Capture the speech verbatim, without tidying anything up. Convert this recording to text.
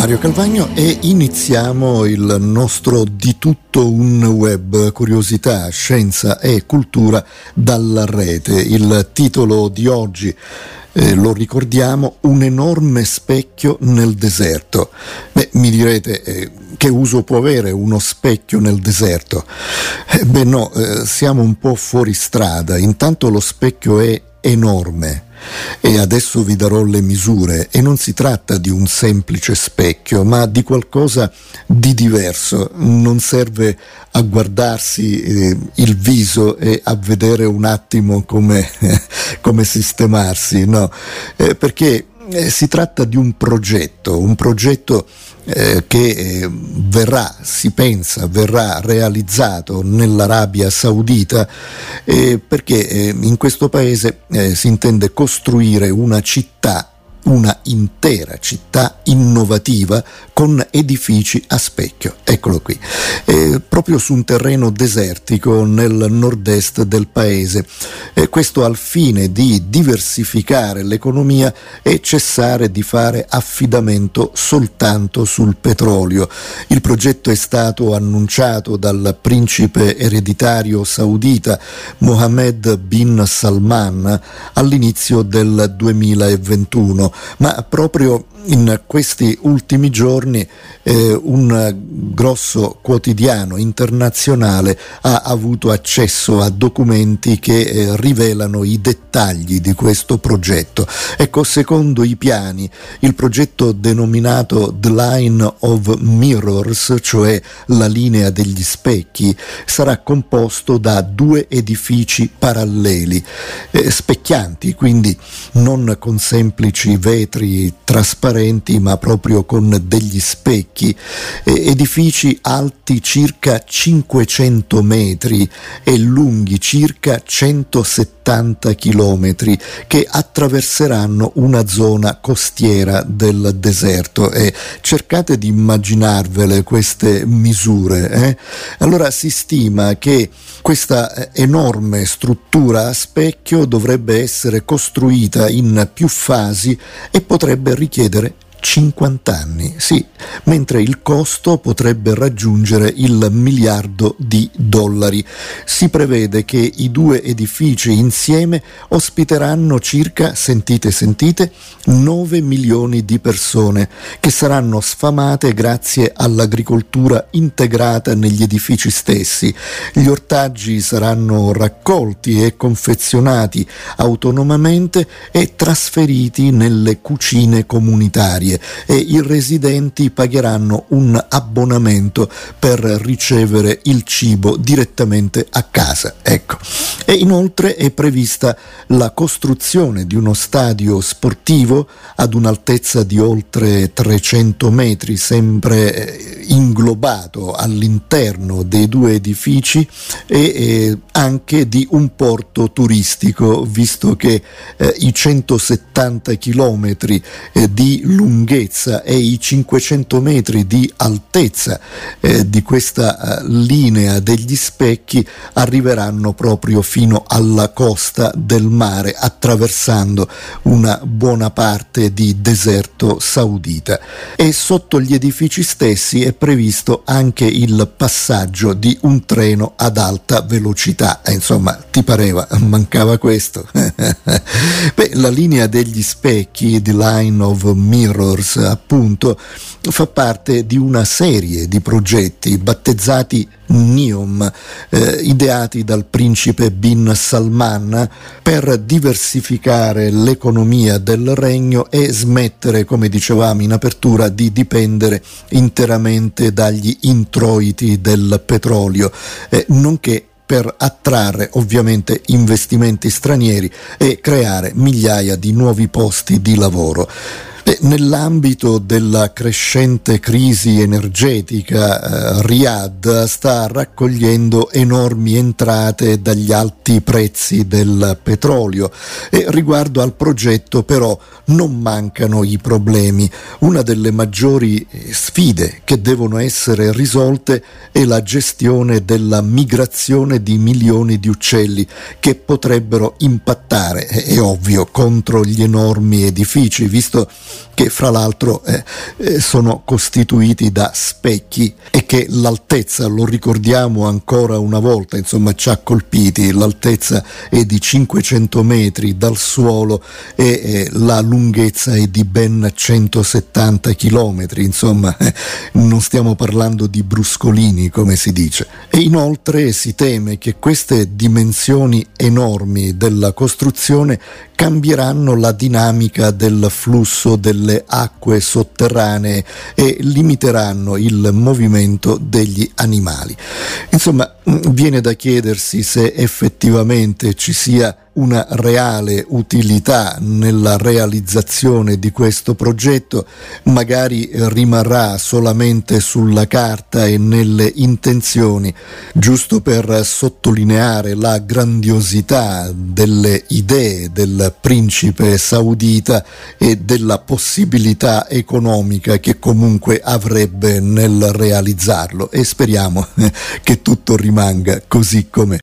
Mario Calvagno e iniziamo il nostro Di tutto un web, curiosità, scienza e cultura dalla rete. Il titolo di oggi, eh, lo ricordiamo, un enorme specchio nel deserto. Beh, mi direte, eh, che uso può avere uno specchio nel deserto? Eh, beh no, eh, siamo un po' fuori strada. Intanto lo specchio è enorme. E adesso vi darò le misure, e non si tratta di un semplice specchio, ma di qualcosa di diverso. Non serve a guardarsi eh, il viso e a vedere un attimo come, come sistemarsi, no, eh, perché eh, si tratta di un progetto, un progetto Eh, che eh, verrà, si pensa, verrà realizzato nell'Arabia Saudita, eh, perché eh, in questo paese eh, si intende costruire una città, una intera città innovativa con edifici a specchio. Eccolo qui, eh, proprio su un terreno desertico nel nord-est del paese. Eh, questo al fine di diversificare l'economia e cessare di fare affidamento soltanto sul petrolio. Il progetto è stato annunciato dal principe ereditario saudita Mohammed bin Salman all'inizio del duemilaventuno. Ma proprio in questi ultimi giorni eh, un grosso quotidiano internazionale ha avuto accesso a documenti che eh, rivelano i dettagli di questo progetto. Ecco, secondo i piani, il progetto denominato The Line of Mirrors, cioè la linea degli specchi, sarà composto da due edifici paralleli, eh, specchianti, quindi non con semplici vetri trasparenti, ma proprio con degli specchi, eh, edifici alti circa cinquecento metri e lunghi circa centosettanta chilometri, che attraverseranno una zona costiera del deserto. E cercate di immaginarvele queste misure. Eh? Allora si stima che questa enorme struttura a specchio dovrebbe essere costruita in più fasi e potrebbe richiedere cinquanta anni, sì, mentre il costo potrebbe raggiungere il miliardo di dollari. Si prevede che i due edifici insieme ospiteranno circa, sentite sentite, nove milioni di persone che saranno sfamate grazie all'agricoltura integrata negli edifici stessi. Gli ortaggi saranno raccolti e confezionati autonomamente e trasferiti nelle cucine comunitarie, e i residenti pagheranno un abbonamento per ricevere il cibo direttamente a casa. Ecco. E inoltre è prevista la costruzione di uno stadio sportivo ad un'altezza di oltre trecento metri, sempre inglobato all'interno dei due edifici, e eh, anche di un porto turistico, visto che eh, i centosettanta chilometri eh, di lunghezza e i cinquecento metri di altezza eh, di questa eh, linea degli specchi arriveranno proprio fino alla costa del mare, attraversando una buona parte di deserto saudita. E sotto gli edifici stessi è previsto anche il passaggio di un treno ad alta velocità. E insomma, ti pareva, mancava questo? Beh, la linea degli specchi, The Line of Mirrors, appunto, fa parte di una serie di progetti battezzati NEOM, eh, ideati dal principe bin Salman per diversificare l'economia del regno e smettere, come dicevamo in apertura, di dipendere interamente dagli introiti del petrolio, eh, nonché per attrarre ovviamente investimenti stranieri e creare migliaia di nuovi posti di lavoro. E nell'ambito della crescente crisi energetica, eh, Riyadh sta raccogliendo enormi entrate dagli alti prezzi del petrolio, e riguardo al progetto però non mancano i problemi. Una delle maggiori sfide che devono essere risolte è la gestione della migrazione di milioni di uccelli che potrebbero impattare, è ovvio, contro gli enormi edifici, visto che fra l'altro eh, eh, sono costituiti da specchi e che l'altezza, lo ricordiamo ancora una volta, insomma ci ha colpiti, l'altezza è di cinquecento metri dal suolo e eh, la lunghezza è di ben centosettanta chilometri, insomma eh, non stiamo parlando di bruscolini come si dice. E inoltre si teme che queste dimensioni enormi della costruzione cambieranno la dinamica del flusso delle acque sotterranee e limiteranno il movimento degli animali. Insomma, viene da chiedersi se effettivamente ci sia una reale utilità nella realizzazione di questo progetto, magari rimarrà solamente sulla carta e nelle intenzioni, giusto per sottolineare la grandiosità delle idee del principe saudita e della possibilità economica che comunque avrebbe nel realizzarlo, e speriamo che tutto rimanga così com'è.